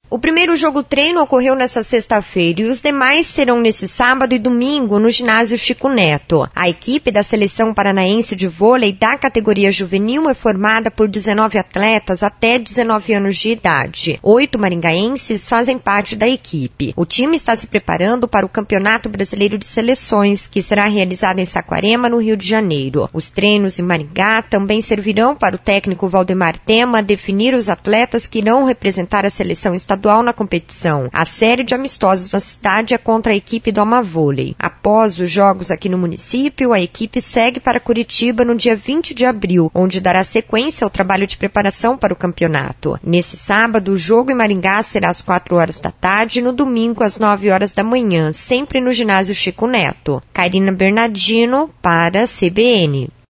O primeiro jogo treino ocorreu nesta sexta-feira e os demais serão nesse sábado e domingo no ginásio Chico Neto. A equipe da seleção paranaense de vôlei da categoria juvenil é formada por 19 atletas até 19 anos de idade. 8 maringaenses fazem parte da equipe. O time está se preparando para o Campeonato Brasileiro de Seleções, que será realizado em Saquarema, no Rio de Janeiro. Os treinos em Maringá também servirão para o técnico Valdemar Tema definir os atletas que irão representar a seleção estadual na competição. A série de amistosos na cidade é contra a equipe do Amavôlei. Após os jogos aqui no município, a equipe segue para Curitiba no dia 20 de abril, onde dará sequência ao trabalho de preparação para o campeonato. Nesse sábado, o jogo em Maringá será às 4 horas da tarde e no domingo às 9 horas da manhã, sempre no ginásio Chico Neto. Karina Bernardino para a CBN.